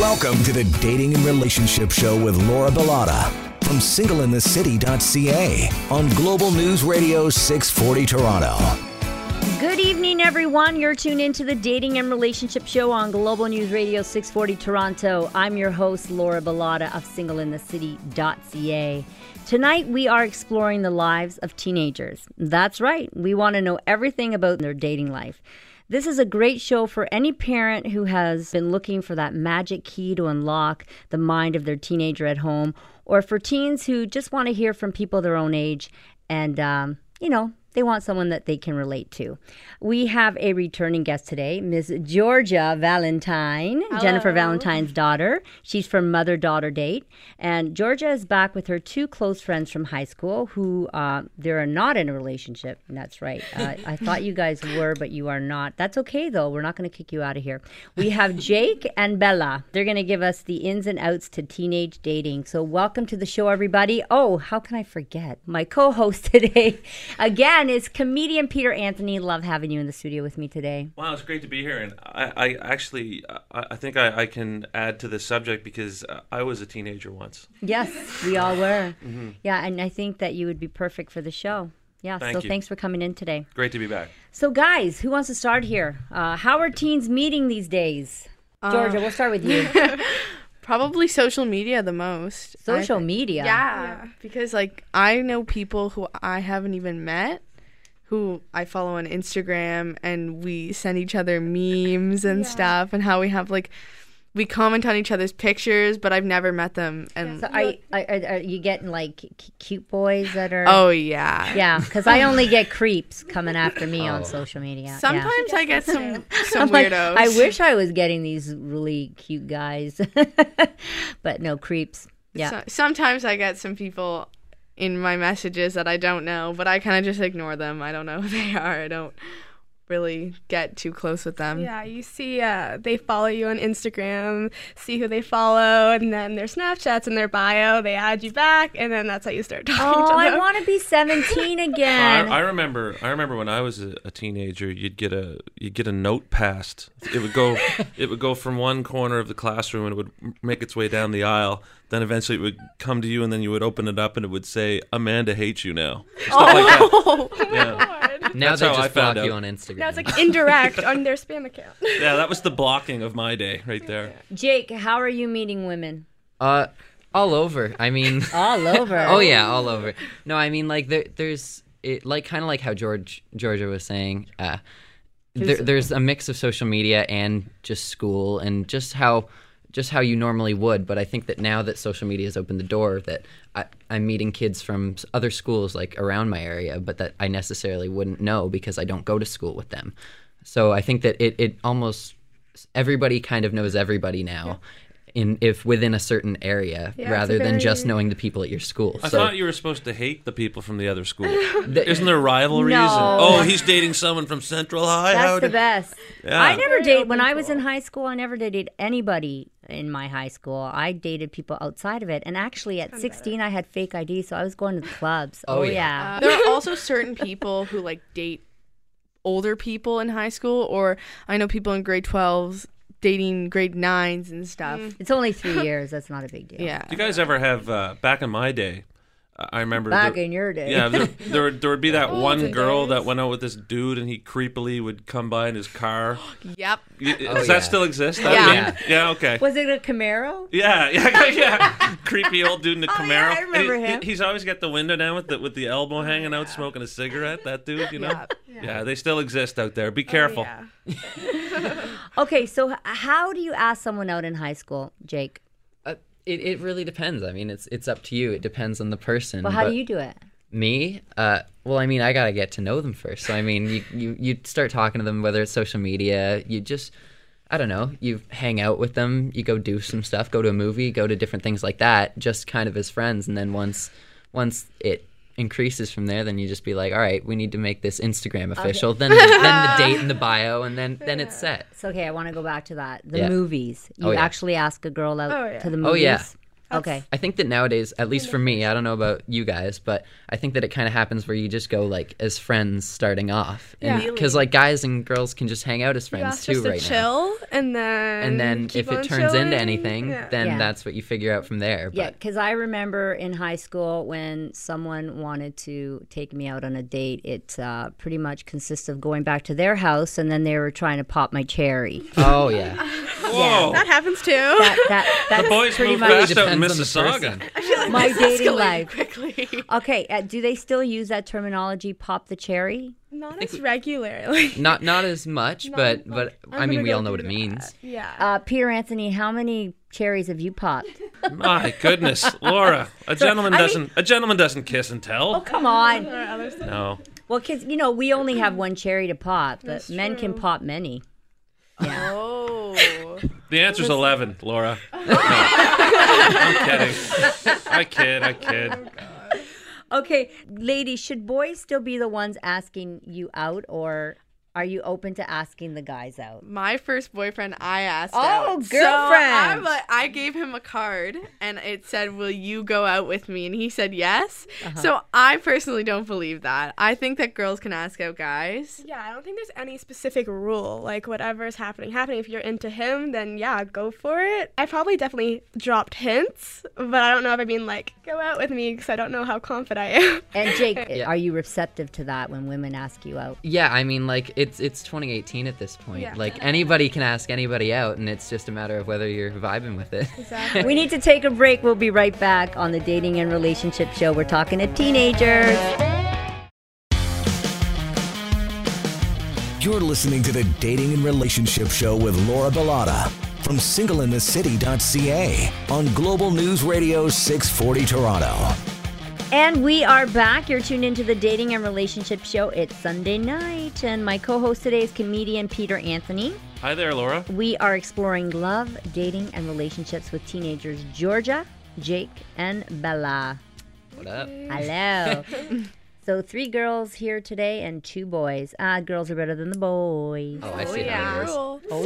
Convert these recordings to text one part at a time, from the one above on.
Welcome to the Dating and Relationship Show with Laura Bilotta from singleinthecity.ca on Global News Radio 640 Toronto. Good evening, everyone. You're tuned into the Dating and Relationship Show on Global News Radio 640 Toronto. I'm your host, Laura Bilotta of singleinthecity.ca. Tonight, we are exploring the lives of teenagers. That's right. We want to know everything about their dating life. This is a great show for any parent who has been looking for that magic key to unlock the mind of their teenager at home, or for teens who just want to hear from people their own age and, they want someone that they can relate to. We have a returning guest today, Ms. Georgia Valentine, Hello. Jennifer Valentine's daughter. She's from Mother-Daughter Date. And Georgia is back with her two close friends from high school who they're not in a relationship. That's right. I thought you guys were, but you are not. That's okay, though. We're not going to kick you out of here. We have Jake and Bella. They're going to give us the ins and outs to teenage dating. So welcome to the show, everybody. Oh, how can I forget? My co-host today, again, is comedian Peter Anthony. Love having you in the studio with me today. Wow, it's great to be here. And I think I can add to this subject because I was a teenager once. Yes, we all were. Mm-hmm. Yeah, and I think that you would be perfect for the show. Yeah, thanks for coming in today. Great to be back. So guys, who wants to start here? How are teens meeting these days? Georgia, we'll start with you. Probably social media the most. Social media? Yeah, because I know people who I haven't even met, who I follow on Instagram, and we send each other memes and stuff, and how we have we comment on each other's pictures, but I've never met them. And so are you getting cute boys that are? Oh yeah, yeah. Because I only get creeps coming after me on social media. Sometimes I get some I'm weirdos. I wish I was getting these really cute guys, but no, creeps. Yeah. Sometimes I get some people in my messages that I don't know, but I kind of just ignore them. I don't know who they are. I don't really get too close with them. Yeah, you see they follow you on Instagram, see who they follow, and then their Snapchats in their bio, they add you back, and then that's how you start talking to them. I want to be 17 again. I remember when I was a teenager, you'd get a note passed. It would go from one corner of the classroom and it would make its way down the aisle. Then eventually it would come to you, and then you would open it up and it would say, "Amanda hates you now." Stuff like that. Yeah. Now That's they how I just block found you out. on Instagram. Now it's indirect on their spam account. Yeah, that was the blocking of my day right there. Jake, how are you meeting women? All over. I mean, all over. Oh yeah, all over. No, I mean there's it kind of like how Georgia was saying. There's a mix of social media and just school and just how you normally would. But I think that now that social media has opened the door, that I'm meeting kids from other schools around my area, but that I necessarily wouldn't know because I don't go to school with them. So I think that it almost everybody kind of knows everybody now. If within a certain area, rather than just knowing the people at your school. I thought you were supposed to hate the people from the other school. Isn't there rivalries? No. And, he's dating someone from Central High. That's the best. Yeah. I never dated when I was in high school. I never dated anybody in my high school. I dated people outside of it, and actually at 16, I had fake ID, so I was going to the clubs. Oh yeah. There are also certain people who date older people in high school, or I know people in grade 12s. Dating grade 9s and stuff. It's only 3 years. That's not a big deal. Yeah. Do you guys ever have, back in my day, I remember... in your day. Yeah, there would be that one girl that went out with this dude and he creepily would come by in his car. Yep. Does that still exist? Yeah, okay. Was it a Camaro? Yeah. Creepy old dude in a Camaro. Yeah, I remember him. He's always got the window down with the elbow hanging out, smoking a cigarette, that dude, you know? Yeah, they still exist out there. Be careful. Okay, so how do you ask someone out in high school, Jake? It really depends. I mean, it's up to you. It depends on the person. Well, how do you do it? Me? Well, I mean, I gotta get to know them first. So, I mean, you start talking to them, whether it's social media, you just, I don't know, you hang out with them, you go do some stuff, go to a movie, go to different things like that, just kind of as friends. And then once it increases from there, then you just be like, all right, we need to make this Instagram official. Okay. Then the date and the bio, and then it's set. So, okay, I want to go back to that. The movies. You actually ask a girl out to the movies? Oh, yeah. Okay. I think that nowadays, at least for me, I don't know about you guys, but I think that it kind of happens where you just go like as friends starting off, because like guys and girls can just hang out as friends too just right to now. chill, and then if keep it on turns chilling. into anything, then Yeah. that's what you figure out from there. Yeah, But because I remember in high school when someone wanted to take me out on a date, it pretty much consists of going back to their house and then they were trying to pop my cherry. oh yeah, Whoa. That happens too. That's The boys pretty moved much fast out in depends on the Mississauga. person. my dating life. Quickly. Okay, do they still use that terminology, pop the cherry? Not as regularly. not as much, but I mean, gonna we go all know what it through means. that. Yeah. Peter Anthony, how many cherries have you popped? My goodness, Laura, a gentleman doesn't kiss and tell. Come on. No. Well, kids, we only have one cherry to pop, but men can pop many. Yeah. Oh. The answer's 11, Laura. No. I'm kidding. I kid. Okay, ladies, should boys still be the ones asking you out, or are you open to asking the guys out? My first boyfriend, I asked Oh, out. girlfriend. So I gave him a card, and it said, "Will you go out with me?" And he said yes. So I personally don't believe that. I think that girls can ask out guys. Yeah, I don't think there's any specific rule. Like, whatever's happening. If you're into him, then yeah, go for it. I probably definitely dropped hints, but I don't know if I mean, like, go out with me, because I don't know how confident I am. And Jake, are you receptive to that when women ask you out? Yeah, I mean, like it's 2018 at this point. Yeah. Like anybody can ask anybody out, and it's just a matter of whether you're vibing with it. Exactly. We need to take a break. We'll be right back on the Dating and Relationship Show. We're talking to teenagers. You're listening to the Dating and Relationship Show with Laura Bilotta from singleinthecity.ca on Global News Radio 640 Toronto. And we are back. You're tuned into the Dating and Relationship Show. It's Sunday night, and my co-host today is comedian Peter Anthony. Hi there, Laura. We are exploring love, dating, and relationships with teenagers Georgia, Jake, and Bella. What up? Hello. So 3 girls here today and 2 boys. Girls are better than the boys. Oh, I see how it is. Oh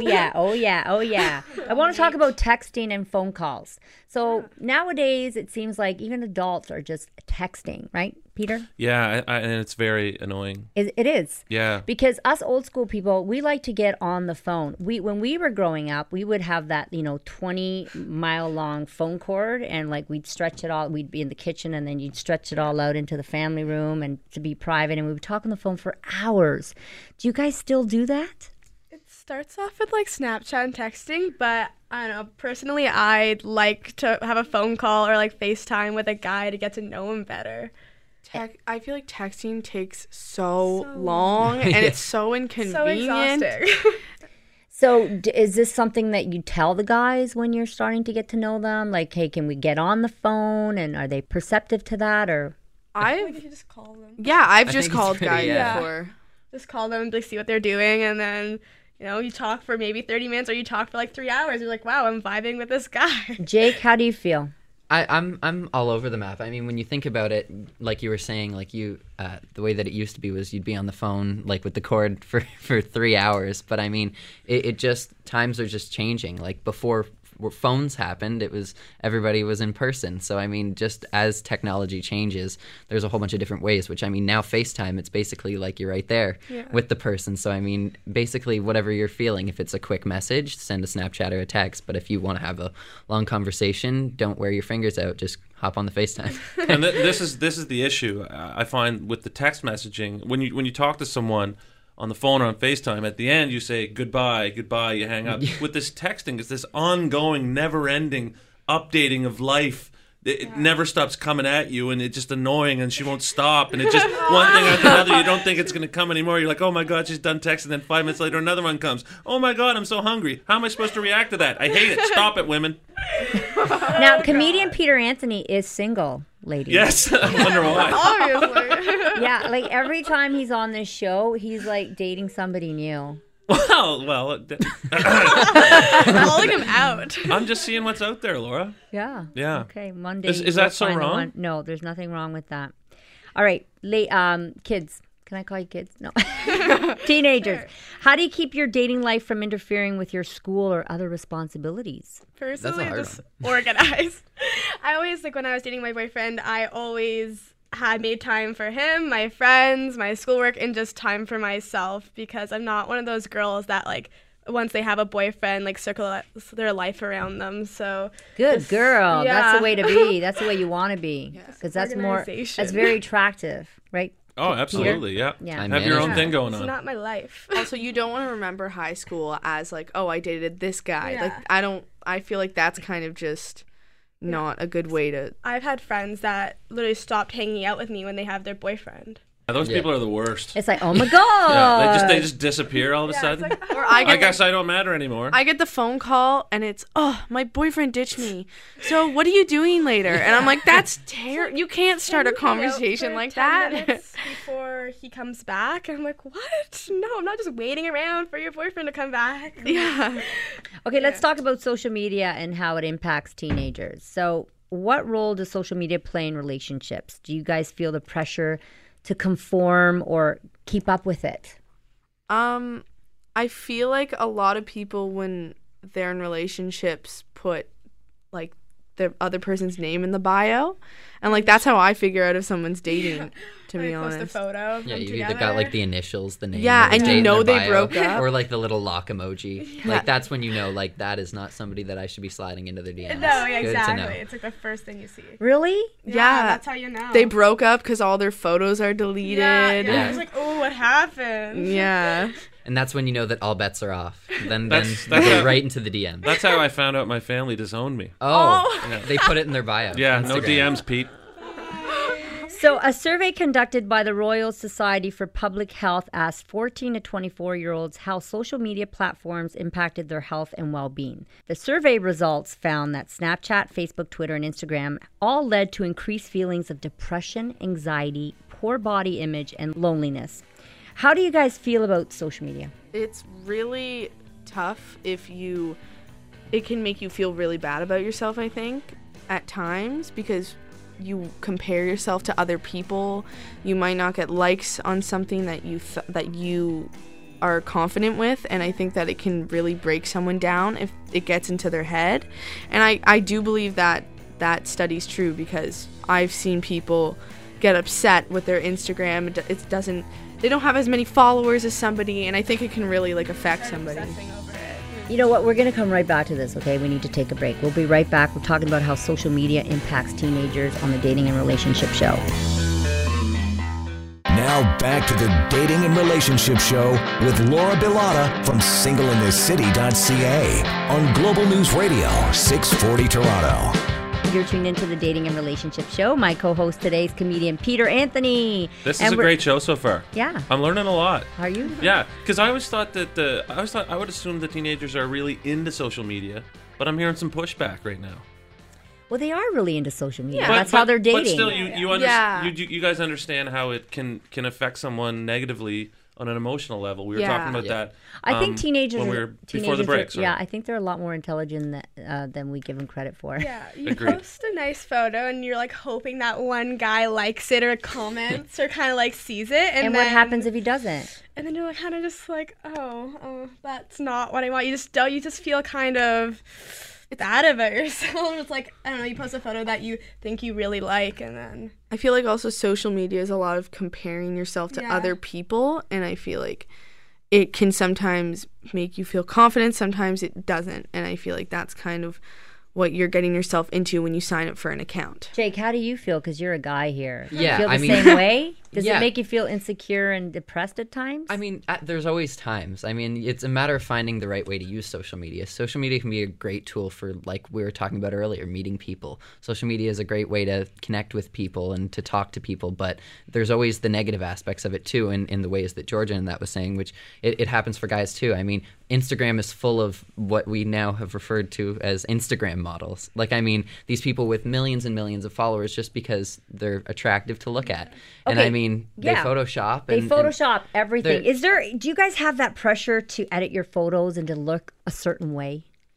yeah. I want to talk about texting and phone calls. So nowadays it seems like even adults are just texting, right, Peter? Yeah, and it's very annoying. It is. Yeah. Because us old school people, we like to get on the phone. When we were growing up, we would have that, 20-mile long phone cord, and like we'd stretch it all. We'd be in the kitchen, and then you'd stretch it all out into the family room and to be private, and we would talk on the phone for hours. Do you guys still do that? It starts off with like Snapchat and texting, but I don't know. Personally, I'd like to have a phone call or like FaceTime with a guy to get to know him better. I feel like texting takes so long, and it's so So inconvenient. exhausting. So is this something that you tell the guys when you're starting to get to know them? Like, hey, can we get on the phone? And are they perceptive to that? Or You should just call them. I've I just think it's called pretty, guys yeah. before. Just call them to see what they're doing, and then you talk for maybe 30 minutes, or you talk for like 3 hours. You're like, wow, I'm vibing with this guy. Jake, how do you feel? I'm all over the map. I mean, when you think about it, like you were saying, like the way that it used to be was you'd be on the phone like with the cord for 3 hours. But I mean, it just times are just changing. Like before phones happened, it was everybody was in person. So I mean, just as technology changes, there's a whole bunch of different ways. Which I mean, now FaceTime, it's basically like you're right there with the person. So I mean, basically whatever you're feeling, if it's a quick message, send a Snapchat or a text. But if you want to have a long conversation, don't wear your fingers out. Just hop on the FaceTime. And this is the issue I find with the text messaging. When you talk to someone on the phone or on FaceTime, at the end you say goodbye, you hang up. With this texting, it's this ongoing, never-ending updating of life. It never stops coming at you, and it's just annoying, and she won't stop, and it's just one thing after another. You don't think it's going to come anymore. You're like, oh my God, she's done texting, then 5 minutes later another one comes. Oh my God, I'm so hungry. How am I supposed to react to that? I hate it. Stop it, women. Now, comedian Peter Anthony is single, ladies. Yes, I wonder why. Obviously. Yeah, like every time he's on this show, he's like dating somebody new. Well, Calling him out. I'm just seeing what's out there, Laura. Yeah. Yeah. Okay, Monday. Is you'll that so find the wrong? one. No, there's nothing wrong with that. All right, kids, Can I call you kids? No. Teenagers. Sure. How do you keep your dating life from interfering with your school or other responsibilities? Personally, hard just organized. I always, like, when I was dating my boyfriend, I always had made time for him, my friends, my schoolwork, and just time for myself, because I'm not one of those girls that, like, once they have a boyfriend, like, circle their life around them. So Good just- girl. That's yeah. the way to be. That's the way you want to be. Because that's Organization. very attractive, right? Oh, absolutely, yeah. Yeah. Time Have your own management. thing going It's on. not my life. Also, you don't want to remember high school as like, oh, I dated this guy. Yeah. Like, I feel like that's kind of just not a good way to. I've had friends that literally stopped hanging out with me when they have their boyfriend. Yeah, those Yeah. people are the worst. It's like, oh my God. Yeah, they just disappear all of a sudden. Or I I guess I don't matter anymore. I get the phone call and it's, oh, my boyfriend ditched me. So what are you doing later? And I'm like, that's terrible. You can't start a conversation like 10 that. minutes before he comes back. And I'm like, what? No, I'm not just waiting around for your boyfriend to come back. Yeah. Okay, let's talk about social media and how it impacts teenagers. So, what role does social media play in relationships? Do you guys feel the pressure to conform or keep up with it? I feel like a lot of people, when they're in relationships, put like the other person's name in the bio, and like that's how I figure out if someone's dating. To be Like, post a honest. photo of Yeah, them you together. either got like the initials, the name, Yeah, or the and you date in know their they bio, broke up. or like the little lock emoji. Yeah. Like that's when you know, like that is not somebody that I should be sliding into their DMs. No, yeah, Good to know. exactly. It's like the first thing you see. Really? Yeah. That's how you know. They broke up because all their photos are deleted. Yeah, Yeah. It's like, oh, what happened? Yeah. And that's when you know that all bets are off. Then That's you go how- right into the DM. That's how I found out my family disowned me. Oh, they put it in their bio. Yeah, no Instagram. DMs, Pete. So, a survey conducted by the Royal Society for Public Health asked 14 to 24-year-olds how social media platforms impacted their health and well-being. The survey results found that Snapchat, Facebook, Twitter, and Instagram all led to increased feelings of depression, anxiety, poor body image, and loneliness. How do you guys feel about social media? It's really tough if it can make you feel really bad about yourself, I think, at times, because you compare yourself to other people. You might not get likes on something that you are confident with, and I think that it can really break someone down if it gets into their head. And I do believe that study's true, because I've seen people get upset with their Instagram. They don't have as many followers as somebody, and I think it can really like affect somebody. Obsessing over it. You know what? We're going to come right back to this, okay? We need to take a break. We'll be right back. We're talking about how social media impacts teenagers on the Dating and Relationship Show. Now back to the Dating and Relationship Show with Laura Bilotta from singleinthecity.ca on Global News Radio 640 Toronto. You're tuned into the Dating and Relationship Show. My co-host today is comedian Peter Anthony. This And is a we're- great show so far. Yeah. I'm learning a lot. Are you? Yeah, because I always thought that I would assume that teenagers are really into social media, but I'm hearing some pushback right now. Well, they are really into social media. Yeah. That's how they're dating. But still, Yeah. you guys understand how it can affect someone negatively on an emotional level. We were Yeah. talking about Yeah. that. I think teenagers, when we were before the break. yeah, I think they're a lot more intelligent than we give them credit for. Yeah, you Agreed. post a nice photo and you're like hoping that one guy likes it or comments or kind of like sees it. And then, what happens if he doesn't? And then you're like kind of just like, oh, that's not what I want. You just feel kind of bad about yourself. It's like, I don't know, you post a photo that you think you really like, and then I feel like also social media is a lot of comparing yourself to Yeah. other people, and I feel like it can sometimes make you feel confident, sometimes it doesn't, and I feel like that's kind of what you're getting yourself into when you sign up for an account. Jake, how do you feel? Because you're a guy here. Yeah, you feel the I mean- same way? Does Yeah. it make you feel insecure and depressed at times? I mean, there's always times. I mean, it's a matter of finding the right way to use social media. Social media can be a great tool for, like we were talking about earlier, meeting people. Social media is a great way to connect with people and to talk to people, but there's always the negative aspects of it too, in the ways that Georgia and that was saying, which it happens for guys too. I mean, Instagram is full of what we now have referred to as Instagram models. Like, I mean, these people with millions and millions of followers just because they're attractive to look at. And Okay, I mean, they yeah. Photoshop. They and, Photoshop everything. they're- Do you guys have that pressure to edit your photos and to look a certain way?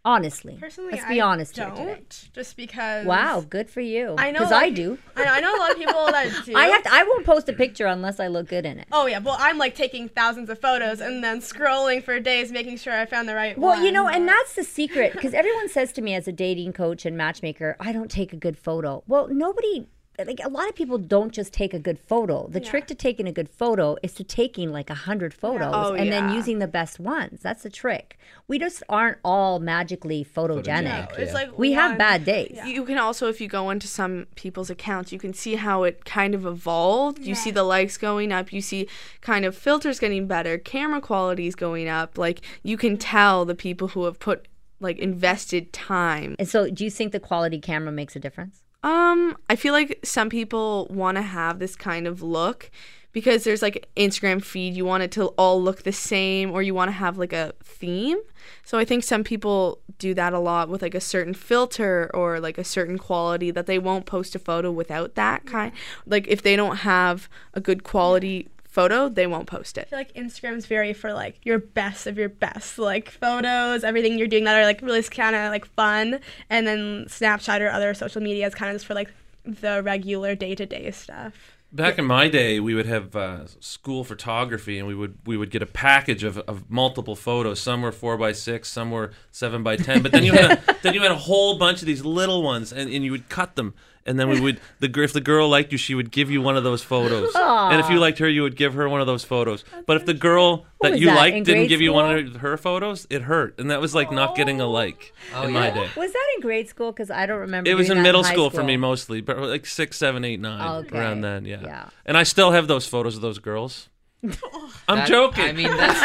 Honestly. Personally, Let's be honest I here today. don't, just because. Wow, good for you. I know, Because like, I do. I know a lot of people that do. I won't post a picture unless I look good in it. Oh yeah, well I'm like taking thousands of photos and then scrolling for days, making sure I found the right Well, one. you know, and that's the secret, because everyone says to me as a dating coach and matchmaker, I don't take a good photo. Well, a lot of people don't just take a good photo. The trick to taking a good photo is to taking like 100 photos and then using the best ones. That's the trick. We just aren't all magically photogenic. It's like We have bad days. You can also, if you go into some people's accounts, you can see how it kind of evolved. You see the likes going up. You see kind of filters getting better. Camera quality is going up. Like, you can tell the people who have invested time. And so do you think the quality camera makes a difference? I feel like some people want to have this kind of look because there's like Instagram feed. You want it to all look the same, or you want to have like a theme. So I think some people do that a lot with like a certain filter or like a certain quality, that they won't post a photo without that kind. Like, if they don't have a good quality photo, they won't post it. I feel like Instagram's very for like your best of your best, like photos, everything you're doing that are like really kind of like fun, and then Snapchat or other social media is kind of just for like the regular day-to-day stuff. Back in my day, we would have school photography, and we would get a package of multiple photos. Some were 4x6, some were 7x10. But then you had a whole bunch of these little ones, and you would cut them. And then if the girl liked you, she would give you one of those photos. Aww. And if you liked her, you would give her one of those photos. But if the girl that was you that, liked in didn't grade give you one school? of her photos, it hurt. And that was like not getting a like in my day. Was that in grade school? Because I don't remember. It was doing in that middle high school for me mostly, but like 6, 7, 8, 9, Okay. around then, yeah. Yeah. And I still have those photos of those girls. I'm joking. I mean, that's.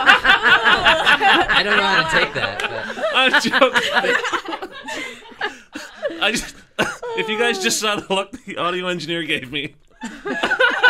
I don't know how to take that. But. I'm joking. I just, if you guys just saw the look the audio engineer gave me. We were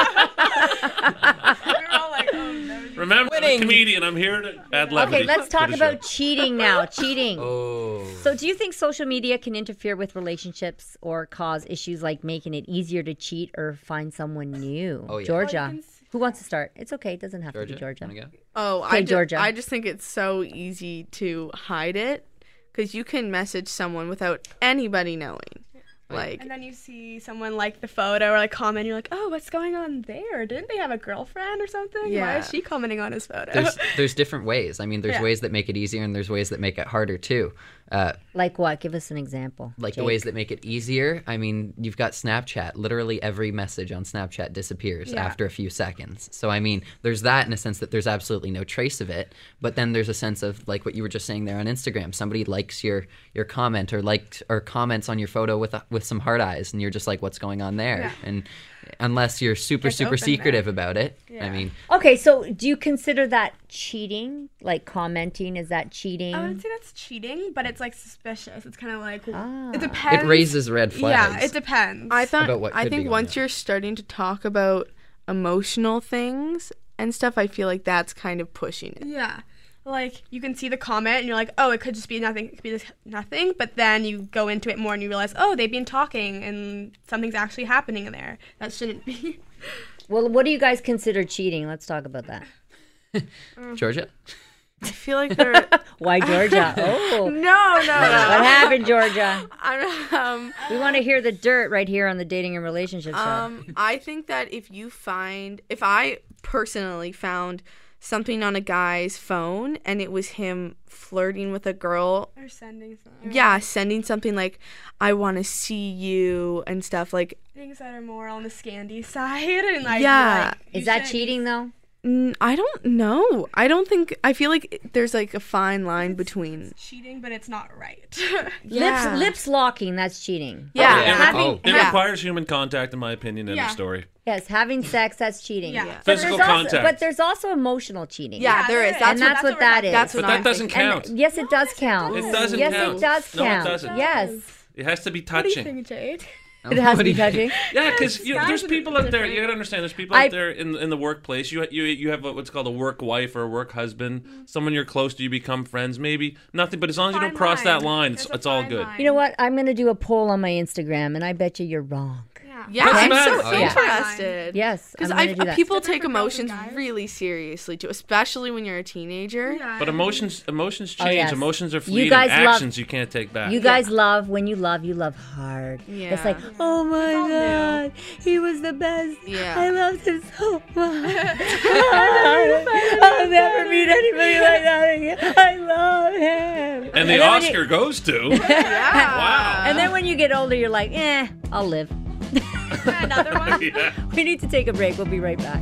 all like, oh no. Remember, I'm a comedian. I'm here to add levity. Okay, let's talk to the show. about cheating now. Cheating. Oh. So do you think social media can interfere with relationships or cause issues like making it easier to cheat or find someone new? Oh, yeah. Georgia. Who wants to start? It's okay. It doesn't have to be Georgia, Georgia. wanna go? Oh, Okay, Georgia. I just think it's so easy to hide it, because you can message someone without anybody knowing. Like, And then you see someone like the photo or like comment, you're like, oh, what's going on there? Didn't they have a girlfriend or something? Why Yeah. is she commenting on his photo? There's different ways. I mean, there's Yeah. ways that make it easier, and there's ways that make it harder too. Like what? Give us an example. Like the Jake. ways that make it easier. I mean, you've got Snapchat. Literally every message on Snapchat disappears after a few seconds. So, I mean, there's that in a sense that there's absolutely no trace of it. But then there's a sense of, like what you were just saying there on Instagram. Somebody likes your comment or comments on your photo with some heart eyes, and you're just like, what's going on there? Yeah. And unless you're super Gets open secretive there. about it, Yeah. I mean, Okay, so do you consider that cheating? Like commenting, is that cheating? I wouldn't say that's cheating, but it's like suspicious. It's kind of like Ah. it depends. it raises red flags. Yeah, it depends. I About what could be think going once on. you're starting to talk about emotional things and stuff, I feel like that's kind of pushing it. Yeah. Like you can see the comment and you're like, oh, it could just be nothing. It could be just nothing. But then you go into it more and you realize, oh, they've been talking and something's actually happening there. That shouldn't be. Well, what do you guys consider cheating? Let's talk about that. Georgia? I feel like they're Why Georgia? Oh. no. What happened, Georgia? I'm, We want to hear the dirt right here on the Dating and Relationship Show. I think that if I personally found something on a guy's phone and it was him flirting with a girl, Or sending something. yeah, sending something like, I want to see you and stuff, like, Things that are more on the Scandi side. And I'd be Yeah. like, you Is that shouldn't cheating, though? I don't know. I feel like there's like a fine line between. cheating, but it's not right. Yeah. Lips locking, that's cheating. Yeah. It, Having, it Yeah. requires human contact, in my opinion, in Yeah. the story. yes, having sex, that's cheating. Yeah. But Physical there's contact. But there's also emotional cheating. Yeah, there is. And that's what that is. That's But what that I'm doesn't thinking. count. And yes, it does count. It doesn't yes, count. it does No, it count. doesn't. Yes. It has to be What do you touching. think, Jade? It has to be touching. Yeah, because Yes, there's guys people are out there. You different. gotta understand. There's people I- out there in the workplace. You have what's called a work wife or a work husband. Someone you're close to. You become friends. Maybe nothing, but as long as you Fine don't cross that line. line, There's a it's all fine good. line. You know what? I'm going to do a poll on my Instagram, and I bet you're wrong. Yeah. Yeah, Doesn't I'm matter. so Oh, yeah. interested. Yes, Because I'm gonna do that. people Different take for girls and emotions guys. really seriously too, especially when you're a teenager. Yeah. But emotions change. Oh, yes. Emotions are You fleeting. guys love- Actions you can't take back. You guys love, when you love hard. It's like, Yeah. oh my God, he was the best. Yeah. I loved him so much. I'll never meet anybody like that again. I love him. and the then when Oscar you- goes to. Yeah. Wow. And then when you get older, you're like, I'll live. Another one. Yeah. We need to take a break. We'll be right back.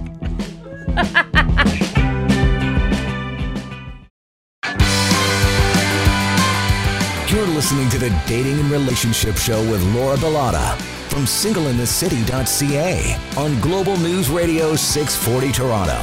You're listening to the Dating and Relationship Show with Laura Bilotta from singleinthecity.ca on Global News Radio 640 Toronto.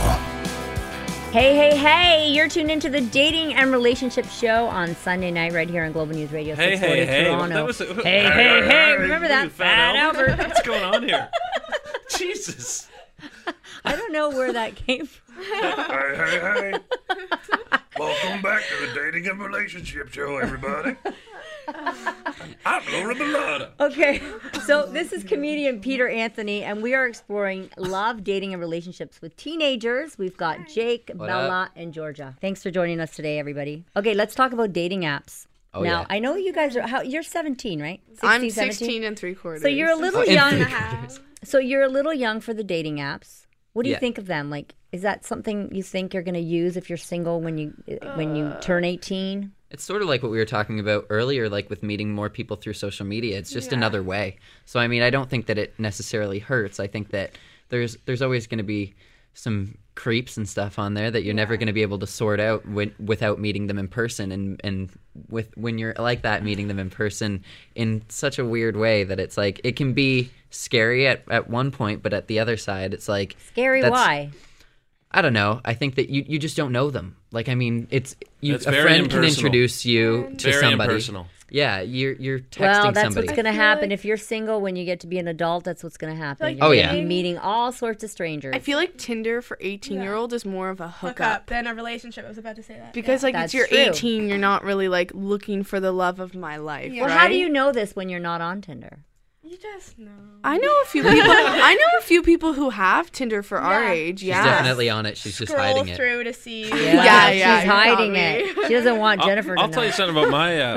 Hey, you're tuned into the Dating and Relationship Show on Sunday night right here on Global News Radio 640 Toronto. That was Hey, remember that Fat Albert? What's going on here? Jesus. I don't know where that came from. Hey. Welcome back to the Dating and Relationship Show, everybody. I'm Laura Bilotta. Okay, so this is comedian Peter Anthony, and we are exploring love, dating, and relationships with teenagers. We've got Jake, Bella, and Georgia. Thanks for joining us today, everybody. Okay, let's talk about dating apps. Oh, now, yeah. I know you guys are, you're 17, right? 16, I'm 17? 16 and 3/4. So you're a little and young. 3/4. So you're a little young for the dating apps. What do you Yeah. think of them? Like, is that something you think you're going to use if you're single when you turn 18? It's sort of like what we were talking about earlier, like with meeting more people through social media. It's just another way. So, I mean, I don't think that it necessarily hurts. I think that there's always going to be some creeps and stuff on there that you're never going to be able to sort out without meeting them in person. And when you're like that, meeting them in person in such a weird way that it's like, it can be scary at one point, but at the other side, it's like... Scary, why? I don't know. I think that you just don't know them. Like, I mean, it's a very friend can impersonal. introduce you to Very somebody. impersonal. Yeah, you're texting Well, that's somebody. what's going to feel happen like- if you're single. When you get to be an adult, that's what's going to happen. Like You're Oh, gonna yeah. be meeting all sorts of strangers. I feel like Tinder for 18-year-old is more of a Hook hookup. up, then a relationship. I was about to say that. Because like That's it's you're true. 18, you're not really like looking for the love of my life. Yeah. well, right? how do you know this when you're not on Tinder? You just know. I know a few people. I know a few people who have Tinder for our Yeah. age. She's Yeah, definitely on it. She's just Scroll hiding it. through to see. Yeah, she's you hiding caught it. me. She doesn't want Jennifer I'll to know. tell you something about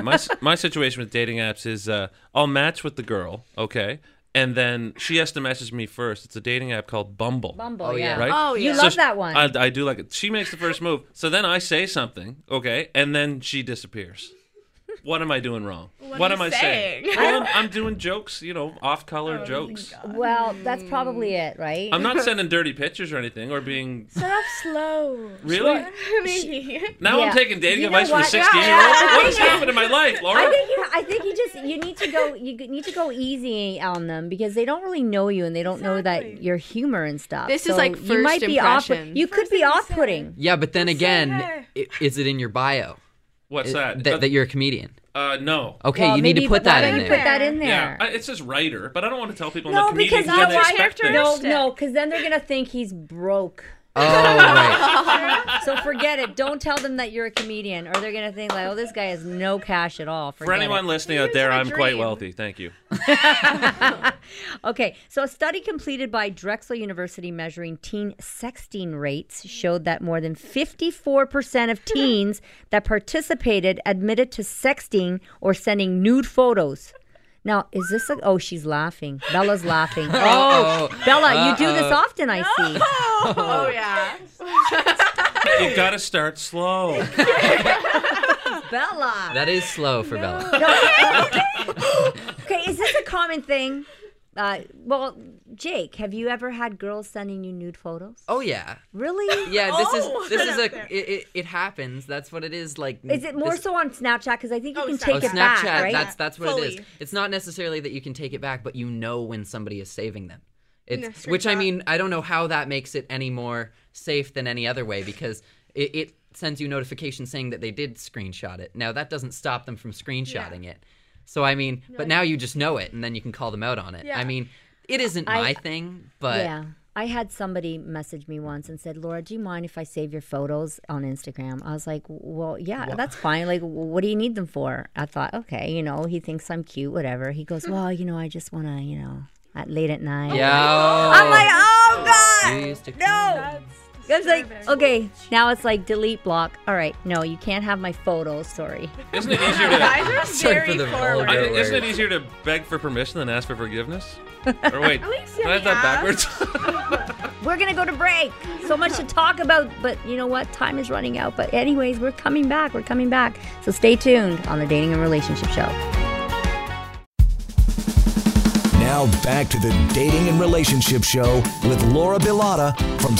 my situation with dating apps is I'll match with the girl, okay, and then she has to message me first. It's a dating app called Bumble. Bumble, Oh, yeah. yeah. Right? Oh, You yeah. love she- that one. I do like it. She makes the first move. So then I say something, okay, and then she disappears. What am I doing wrong? What are am you I saying? saying? Well, I'm doing jokes, off-color jokes. Well, that's probably it, right? I'm not sending dirty pictures or anything or being... Start off slow. Really? Maybe. Now Yeah. I'm taking dating You know advice from a what? 16-year-old? What has happened in my life, Laura? I think you need to go easy on them because they don't really know you and they don't know that Exactly. your humor and stuff. This is So like you might first be off. impressions. You could be First thing you off-putting. Yeah, but then again, hey. is it in your bio What's that? that you're a comedian? No. Okay, Well, you need to maybe put that in maybe there. put that in Yeah, there. it says writer, but I don't want to tell people I'm No, a comedian because then they why expect things. No, because then they're gonna think he's broke. Oh, right. So forget it. Don't tell them that you're a comedian, or they're gonna think like, "Oh, this guy has no cash at all." For Forget anyone it. listening out there, I'm quite wealthy. Thank you. Okay, so a study completed by Drexel University measuring teen sexting rates showed that more than 54% of teens that participated admitted to sexting or sending nude photos. Now, is this a... Oh, she's laughing. Bella's laughing. Oh, Bella, you do this often, I see. Oh yeah. You gotta start slow. Bella. That is slow for Bella. Okay, is this a common thing? Well, Jake, have you ever had girls sending you nude photos? Oh yeah, Really? yeah. It happens. That's what it is. Like, Is it more this- so on Snapchat? Because I think you can Snapchat. take Oh, it Snapchat. back, right? That's what it Fully. is. It's not necessarily that you can take it back, but you know when somebody is saving them. It's No, which I screenshot. mean, I don't know how that makes it any more safe than any other way because it sends you notifications saying that they did screenshot it. Now that doesn't stop them from screenshotting it. So I mean, but now you just know it, and then you can call them out on it. Yeah. I mean, it isn't my thing, but Yeah. I had somebody message me once and said, Laura, do you mind if I save your photos on Instagram? I was like, well, yeah, that's fine. Like, what do you need them for? I thought, okay, he thinks I'm cute, whatever. He goes, well, I just want to, late at night. Yeah. I'm like, oh God, You used to no. It's like, okay, now it's like delete block. All right, no, you can't have my photos. Sorry. Isn't it easier to Guys are Sorry for very the forward. vulgar isn't it word. easier to beg for permission than ask for forgiveness? Or wait, At least can I have that backwards? We're gonna go to break. So much to talk about, but you know what? Time is running out. But anyways, we're coming back. We're coming back. So stay tuned on the Dating and Relationship Show. Now back to the Dating and Relationship Show with Laura Bilotta from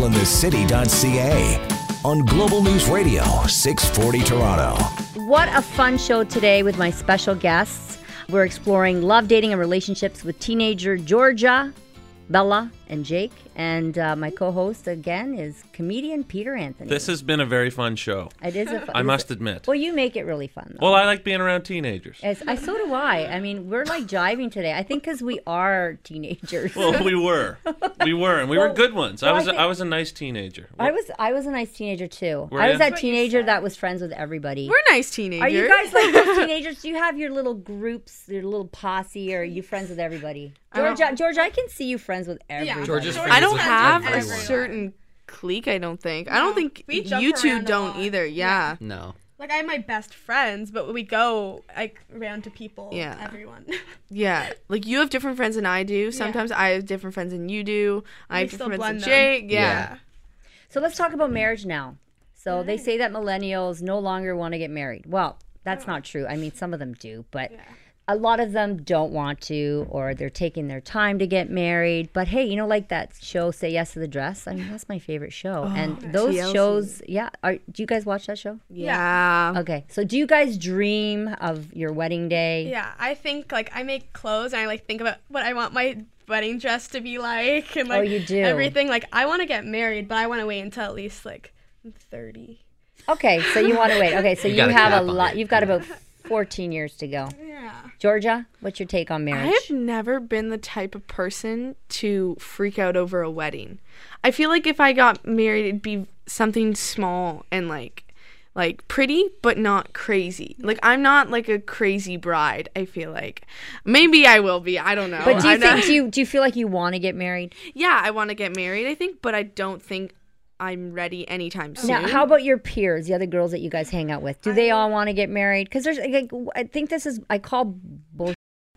singleinthecity.ca on Global News Radio 640 Toronto. What a fun show today with my special guests. We're exploring love, dating, and relationships with teenager Georgia, Bella, and Jake. And my co-host, again, is comedian Peter Anthony. This has been a very fun show. It is a fun. I must admit. Well, you make it really fun, though. Well, I like being around teenagers. So do I. I mean, we're like jiving today. I think because we are teenagers. Well, we were, and we were good ones. well, I was a nice teenager. I was a nice teenager too. Were I was ya? that teenager that was friends with everybody. We're nice teenagers. Are you guys like those teenagers? Do you have your little groups, your little posse, or are you friends with everybody? Georgia, I can see you friends with everybody. Georgia's I friends don't with have a everyone. certain clique. I don't think. I don't think we jump you two around a don't lot. either. Yeah. No. Like I have my best friends, but we go like around to people. Yeah. Everyone. Yeah. Like you have different friends than I do. Sometimes I have different friends than you do. I have still different friends than blend them. Jake. Yeah. So let's talk about marriage now. So they say that millennials no longer want to get married. Well, that's not true. I mean, some of them do, but a lot of them don't want to, or they're taking their time to get married. But hey, you know, like that show, Say Yes to the Dress? I mean, that's my favorite show. And those TLC. shows, do you guys watch that show? Yeah. Okay. So do you guys dream of your wedding day? Yeah, I think like I make clothes and I like think about what I want my wedding dress to be like and like you do? everything. Like I want to get married, but I want to wait until at least like 30. Okay, so you want to wait. Okay, so you got a have a cap on lot. it. You've got about 14 years to go. Yeah. Georgia, what's your take on I marriage? have never been the type of person to freak out over a wedding. I feel like if I got married, it'd be something small and like pretty, but not crazy. Like I'm not like a crazy bride. I feel like maybe I will be. I don't know. But do you I'm not- think do you feel like you want to get married? Yeah, I want to get married. I think, but I don't think I'm ready anytime soon. Now, how about your peers, the other girls that you guys hang out with? Do they all want to get married? Because there's, like, I think I call bullshit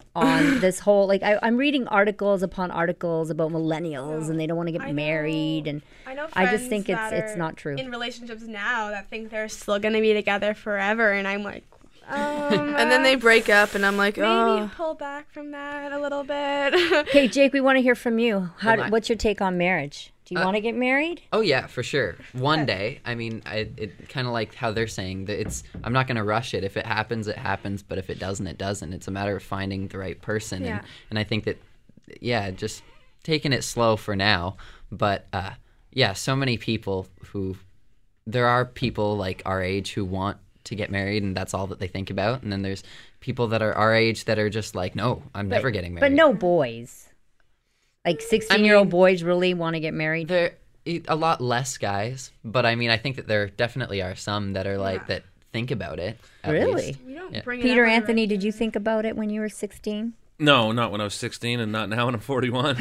on this whole, like, I'm reading articles upon articles about millennials and they don't want to get married, and I know I just friends think that it's are not true. in relationships now that think they're still gonna be together forever, and I'm like, and then they break up, and I'm like, maybe oh. pull back from that a little bit. Okay, Jake, we want to hear from you. Well, What's your take on marriage? Do you want to get married? Oh yeah, for sure. One day. I mean, it kind of like how they're saying that I'm not going to rush it. If it happens, it happens. But if it doesn't, it doesn't. It's a matter of finding the right person. Yeah. And I think that, just taking it slow for now. But so many people there are people like our age who want to get married, and that's all that they think about. And then there's people that are our age that are just like, no, I'm never getting married. But no boys. Like 16-year-old boys really want to get married? There a lot less guys, but I mean, I think that there definitely are some that are like that think about it. At Really? least. We don't Yeah. bring it Peter up in Anthony, did you think about it when you were 16? No, not when I was 16, and not now when I'm 41.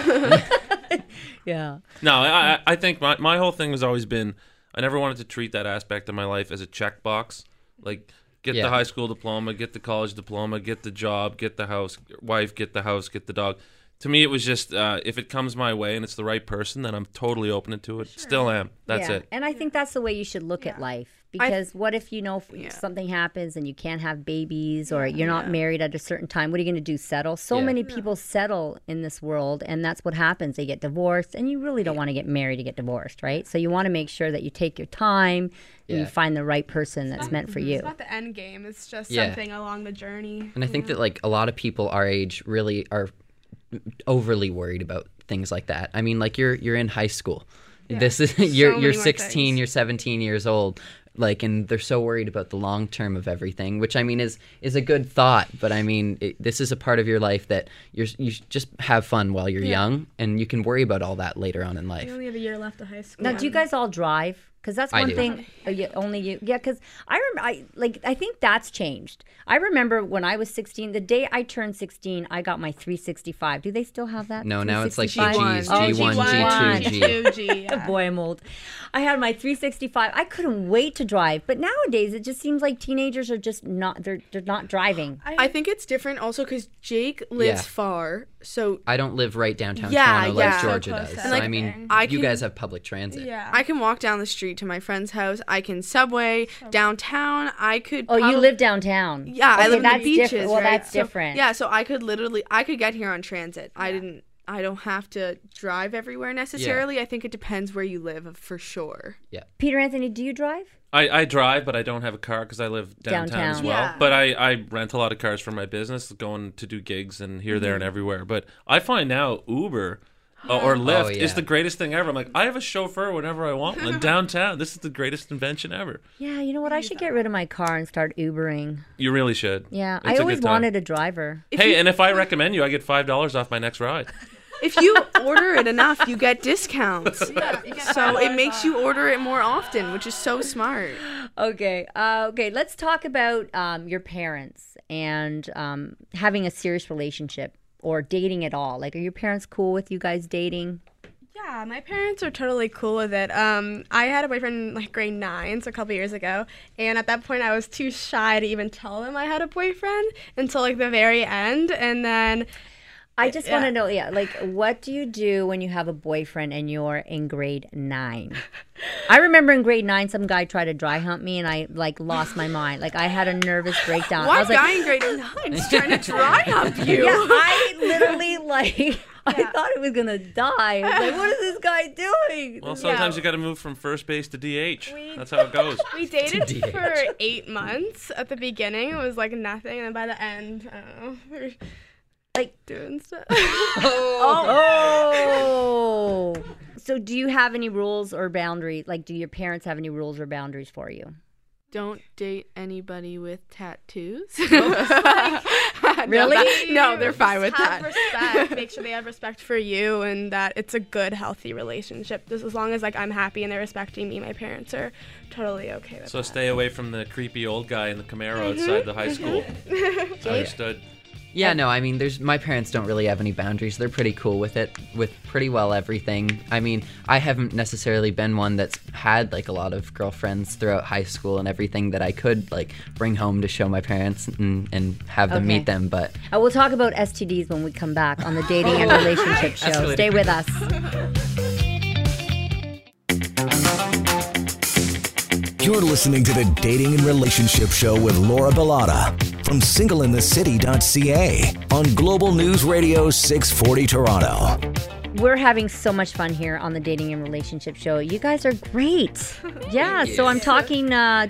Yeah. No, I think my whole thing has always been I never wanted to treat that aspect of my life as a checkbox. Like, get the high school diploma, get the college diploma, get the job, get the house, wife, get the house, get the dog. To me, it was just if it comes my way and it's the right person, then I'm totally open to it. Still am. That's it. And I think that's the way you should look at life. Because what if, something happens and you can't have babies or you're not married at a certain time? What are you going to do, settle? So many people settle in this world, and that's what happens. They get divorced, and you really don't want to get married to get divorced, right? So you want to make sure that you take your time and you find the right person that's meant for you. It's not the end game. It's just Yeah. something along the journey. And I think that like a lot of people our age really are overly worried about things like that. I mean, like you're in high school. This is you're many more 16, things. you're 17 years old. Like, and they're so worried about the long term of everything, which I mean is a good thought. But I mean, this is a part of your life that you just have fun while you're young, and you can worry about all that later on in life. We only have a year left of high school. Now, do you guys all drive? Because that's I one do. thing. Only you. Yeah, because I remember. I think that's changed. I remember when I was 16. The day I turned 16, I got my 365. Do they still have that? No, now it's like 365? G1, G1, G2, G. G2G. Boy, I'm old. I had my 365. I couldn't wait to drive. But nowadays, it just seems like teenagers are just not. They're not driving. I think it's different also because Jake lives Yeah. far, so I don't live right downtown Yeah, Toronto yeah. like So Georgia close does. to So, like, I mean, I you can- guys have public transit. Yeah. I can walk down the street to my friend's house. I can subway downtown. I could. Oh, you probably- live downtown. Yeah, I Okay, live in the that's beaches. different. Well, right? that's So, different. Yeah, so I could get here on transit. I don't have to drive everywhere necessarily. I think it depends where you live for sure. Peter Anthony, do you drive? I drive, but I don't have a car because I live downtown as Downtown. well. Yeah. But I rent a lot of cars for my business, going to do gigs and here, there, and everywhere. But I find now Uber or Lyft yeah. is the greatest thing ever. I'm like, I have a chauffeur whenever I want one downtown. This is the greatest invention ever. Yeah, you know what? I should get rid of my car and start Ubering. You really should. Yeah, It's I a always good time. wanted a driver. And if I recommend you, I get $5 off my next ride. If you order it enough, you get discounts. So it makes you order it more often, which is so smart. Okay, let's talk about your parents and having a serious relationship or dating at all. Like, are your parents cool with you guys dating? Yeah, my parents are totally cool with it. I had a boyfriend in like grade 9, so a couple years ago, and at that point I was too shy to even tell them I had a boyfriend until like the very end, and then I just want to know, like, what do you do when you have a boyfriend and you're in grade 9? I remember in grade 9, some guy tried to dry hump me, and I like lost my mind. Like, I had a nervous breakdown. I What was like, guy in grade 9 is trying to dry hump you? yeah, I literally like. I thought I was gonna die. I was like, what is this guy doing? Well, sometimes you got to move from first base to DH. That's how it goes. we dated DH. for 8 months. At the beginning it was like nothing, and then by the end, I don't know, we were Like, doing stuff. oh. So do you have any rules or boundaries? Like, do your parents have any rules or boundaries for you? Don't date anybody with tattoos. Really? No, they're fine with Have that. respect. Make sure they have respect for you, and that it's a good, healthy relationship. Just as long as like I'm happy and they're respecting me, my parents are totally okay with So that. stay away from the creepy old guy in the Camaro outside the high school. Understood. Yeah, no, I mean, my parents don't really have any boundaries. They're pretty cool with it, with pretty well everything. I mean, I haven't necessarily been one that's had like a lot of girlfriends throughout high school and everything that I could like bring home to show my parents and have them Okay. meet them. But We'll talk about STDs when we come back on the Dating and Relationship Show. really Stay with us. You're listening to the Dating and Relationship Show with Laura Bellotta from singleinthecity.ca on Global News Radio 640 Toronto. We're having so much fun here on the Dating and Relationship Show. You guys are great. Yeah, so I'm talking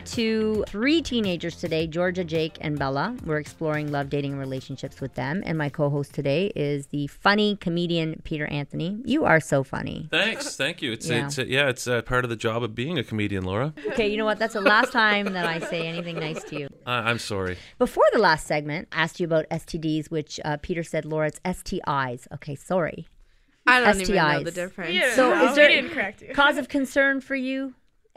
to 3 teenagers today, Georgia, Jake, and Bella. We're exploring love, dating, and relationships with them. And my co-host today is the funny comedian, Peter Anthony. You are so funny. Thanks. Thank you. It's Yeah. it's part of the job of being a comedian, Laura. Okay, you know what? That's the last time that I say anything nice to you. I'm sorry. Before the last segment, I asked you about STDs, which Peter said, Laura, it's STIs. Okay, sorry. I don't even know STIs. the difference. You So know, is there we didn't correct you. cause of concern for you,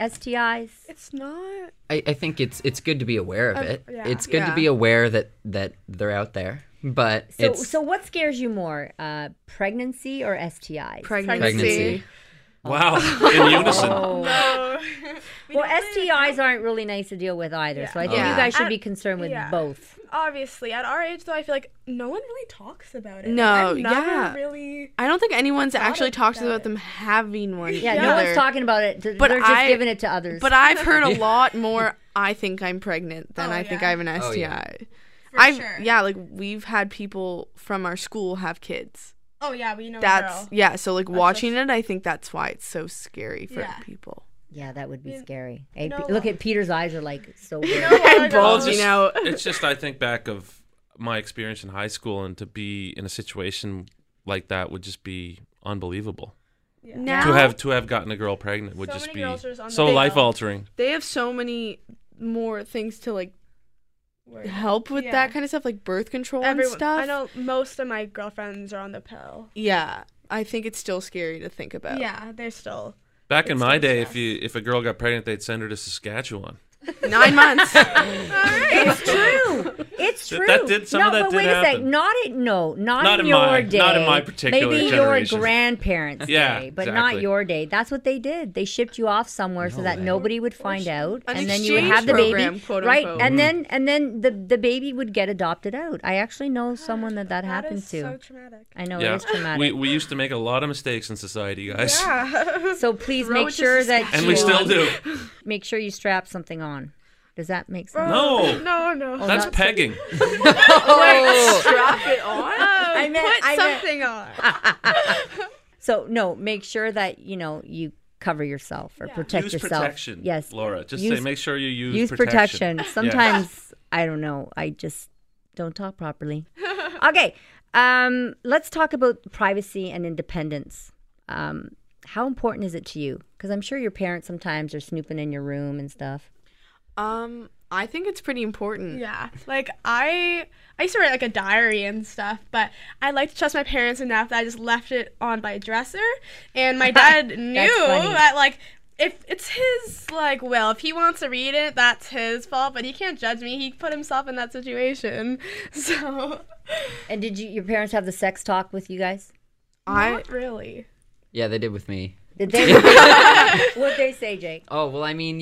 STIs? It's not. I think it's good to be aware of it. yeah. It's good Yeah. to be aware that they're out there. But So what scares you more, pregnancy or STIs? pregnancy. Wow. In unison. Oh. Well, STIs aren't really nice to deal with either, so I think Yeah. you guys should be concerned with Yeah. both. Obviously, at our age though, I feel like no one really talks about it. No, I've never yeah. really. I don't think anyone's actually talked about about it. them having one. Yeah, either. no one's talking about it. But They're just I- giving it to others. But I've heard a lot more. I think I'm pregnant than Oh, I think yeah. I have an STI. Oh, yeah. For sure. Yeah, like we've had people from our school have kids. Oh yeah, we know. That's a girl. yeah. So like watching it, I think that's why it's so scary for Yeah. people. yeah, that would be You- scary. Hey, know look what? at Peter's eyes are like so big. And Well, bulging out. It's just I think back of my experience in high school, and to be in a situation like that would just be unbelievable. Now To have gotten a girl pregnant would So just many be girls are just on the so pill. life altering. they have so many more things to like Where- help with Yeah. that kind of stuff, like birth control Everyone, and stuff. I know most of my girlfriends are on the pill. Yeah, I think it's still scary to think about. Yeah, they're still Back in my day, if a girl got pregnant, they'd send her to Saskatchewan. 9 months. It's true. It's true. That did some of that but did wait a happen. sec. Not in Not in your my- day. not in my particular Maybe generation. your grandparents' Yeah, day, but exactly. not your day. That's what they did. They shipped you off somewhere so that way. nobody would find out, An and then you would exchange have the program, baby, quote right? unquote. And then the baby would get adopted out. I actually know someone that happened is to. so traumatic. I know Yeah, it is traumatic. we used to make a lot of mistakes in society, guys, So please Throw make it to sure that and we you still do. make sure you strap something on. Does that make sense? No, No. that's not- pegging. Strap it on. I meant, Put I meant- something on. So no, make sure that you cover yourself or protect Use yourself. protection. Yes, Laura. Just Use- say make sure you use protection. Sometimes I don't know. I just don't talk properly. Okay, let's talk about privacy and independence. How important is it to you? Because I'm sure your parents sometimes are snooping in your room and stuff. I think it's pretty important. Yeah, like I used to write like a diary and stuff, but I like to trust my parents enough that I just left it on my dresser, and my dad knew funny. that like if it's his like will, if he wants to read it, that's his fault, but he can't judge me. He put himself in that situation, so And did your parents have the sex talk with you guys? not really. Yeah, they did with me. Did they? What'd they say, Jake? Oh, well, I mean,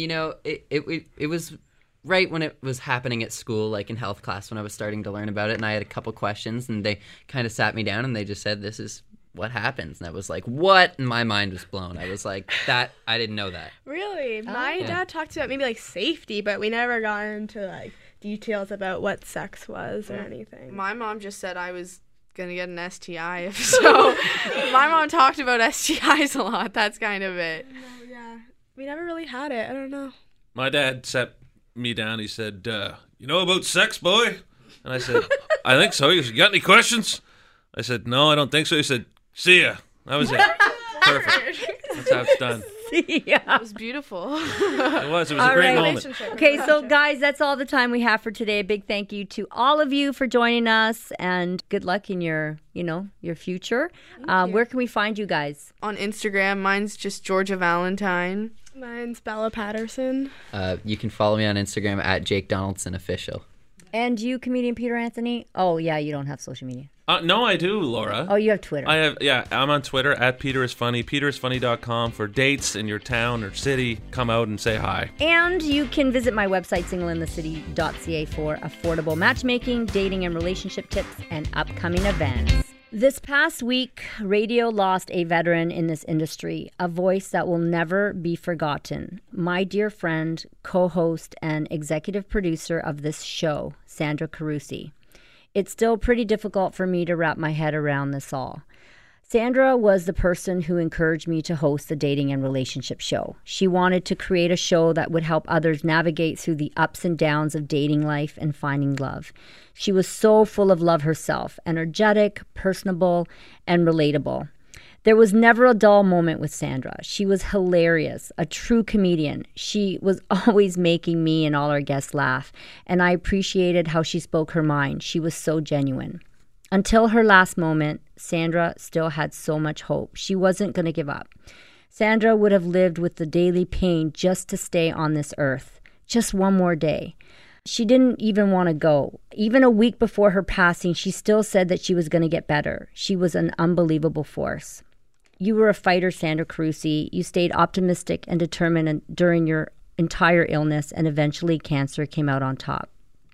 it was right when it was happening at school, like in health class, when I was starting to learn about it, and I had a couple questions, and they kind of sat me down, and they just said, this is what happens. And I was like, what? And my mind was blown. I was like, I didn't know that. Really, my Yeah. dad talked about maybe like safety, but we never got into like details about what sex was or anything. My mom just said I was gonna get an STI. If so, my mom talked about STIs a lot. That's kind of it. Oh, yeah, we never really had it. I don't know. My dad sat me down. He said, "You know about sex, boy?" And I said, "I think so." He goes, "You got any questions?" I said, "No, I don't think so." He said, "See ya." That was it. Perfect. That's how it's done. Yeah. It was beautiful. It was. It was All a great right. moment. Okay, so guys, that's all the time we have for today. A big thank you to all of you for joining us, and good luck in your future. Where can we find you guys? On Instagram, mine's just Georgia Valentine. Mine's Bella Patterson. You can follow me on Instagram at Jake Donaldson Official. And you, comedian Peter Anthony? Oh, yeah, you don't have social media. No, I do, Laura. Oh, you have Twitter. I'm on Twitter at PeterIsFunny, PeterIsFunny.com for dates in your town or city. Come out and say hi. And you can visit my website, singleinthecity.ca, for affordable matchmaking, dating and relationship tips, and upcoming events. This past week, radio lost a veteran in this industry, a voice that will never be forgotten. My dear friend, co-host, and executive producer of this show, Sandra Carusi. It's still pretty difficult for me to wrap my head around this all. Sandra was the person who encouraged me to host the dating and relationship show. She wanted to create a show that would help others navigate through the ups and downs of dating life and finding love. She was so full of love herself, energetic, personable, and relatable. There was never a dull moment with Sandra. She was hilarious, a true comedian. She was always making me and all our guests laugh, and I appreciated how she spoke her mind. She was so genuine. Until her last moment, Sandra still had so much hope. She wasn't going to give up. Sandra would have lived with the daily pain just to stay on this earth. Just one more day. She didn't even want to go. Even a week before her passing, she still said that she was going to get better. She was an unbelievable force. You were a fighter, Sandra Carusi. You stayed optimistic and determined during your entire illness, and eventually cancer came out on top.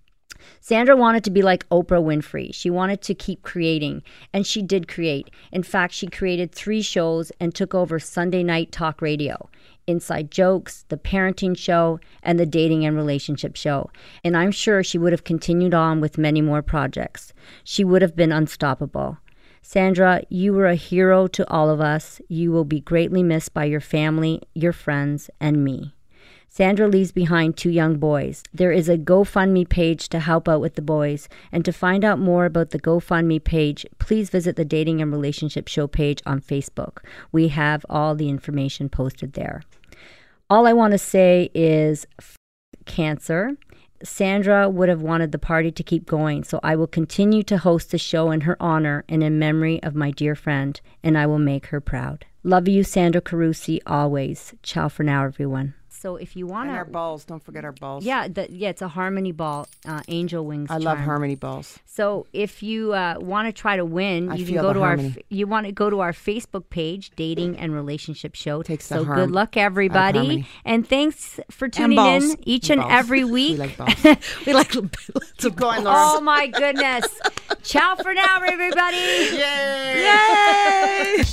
Sandra wanted to be like Oprah Winfrey. She wanted to keep creating, and she did create. In fact, she created 3 shows and took over Sunday night talk radio, Inside Jokes, The Parenting Show, and The Dating and Relationship Show. And I'm sure she would have continued on with many more projects. She would have been unstoppable. Sandra, you were a hero to all of us. You will be greatly missed by your family, your friends, and me. Sandra leaves behind 2 young boys. There is a GoFundMe page to help out with the boys. And to find out more about the GoFundMe page, please visit the Dating and Relationship Show page on Facebook. We have all the information posted there. All I want to say is cancer. Sandra would have wanted the party to keep going, so I will continue to host the show in her honor and in memory of my dear friend, and I will make her proud. Love you, Sandra Carusi, always. Ciao for now, everyone. So if you want And our balls. Don't forget our balls. Yeah, it's a harmony ball, angel wings. I love harmony balls. So if you want to try to win, you can go to you want to go to our Facebook page, Dating and Relationship Show. So good luck, everybody, and thanks for tuning in each and every week. We like balls. We like. Keep going, Laura. Oh my goodness! Ciao for now, everybody. Yay! Yay!